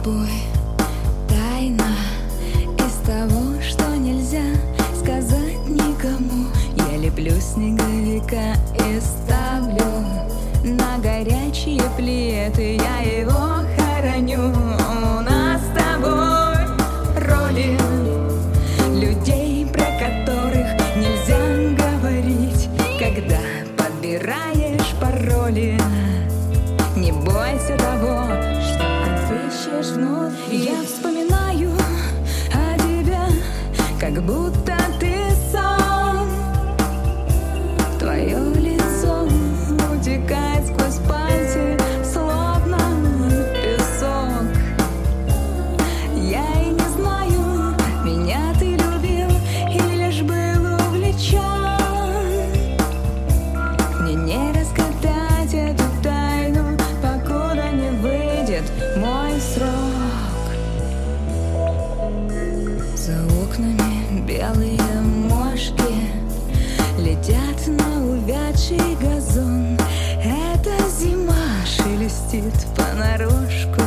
тобой тайна из того, что нельзя сказать никому. Я леплю снеговика и ставлю на горячие плиты, я его хороню. У нас с тобой роли людей, про которых нельзя говорить, когда подбираешь пароли. Не бойся того, что отыщешь внутри. Я вспоминаю о тебе, как будто ты сон. Твое лицо утекает сквозь пальцы, словно песок. Я и не знаю, меня ты любил или лишь был увлечен. Мне не разгадать эту тайну, покуда не выйдет мой срок. За окнами белые мошки летят на увядший газон. Эта зима шелестит понарошку.